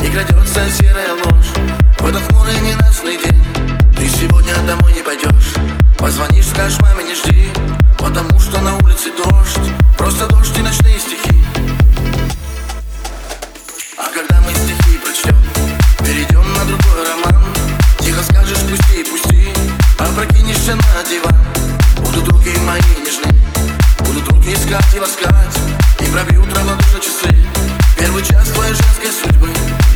и крадется серая ложь в этот хмурый ненастный день. Ты сегодня домой не пойдешь, позвонишь, скажешь маме не жди, потому что на улице дождь, просто дождь и ночные стихи. А когда мы стихи прочтем, перейдем на другой роман. Тихо скажешь пусти, пусти, опрокинешься на диван. Будут руки мои нежны, будут руки искать и ласкать, и пробьют равнодушно часы первый час твоей женской судьбы.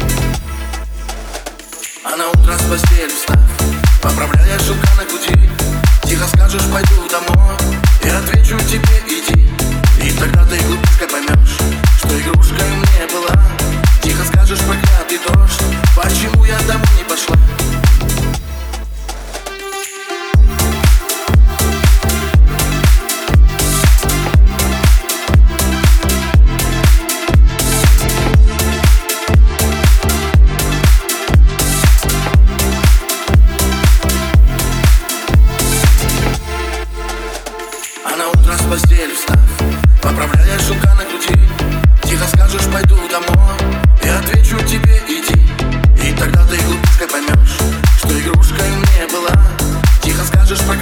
А на утро с постели встав, поправляя шелка на груди, тихо скажешь пойду домой, и отвечу тебе иди. И тогда ты глупышка поймешь, что игрушкой мне была. Тихо скажешь проклятый дождь, почему я домой не пошла. С постели встав, поправляя шелка на груди, тихо скажешь пойду домой, и отвечу тебе иди. И тогда ты глупышкой поймешь, что игрушкой мне была. Тихо скажешь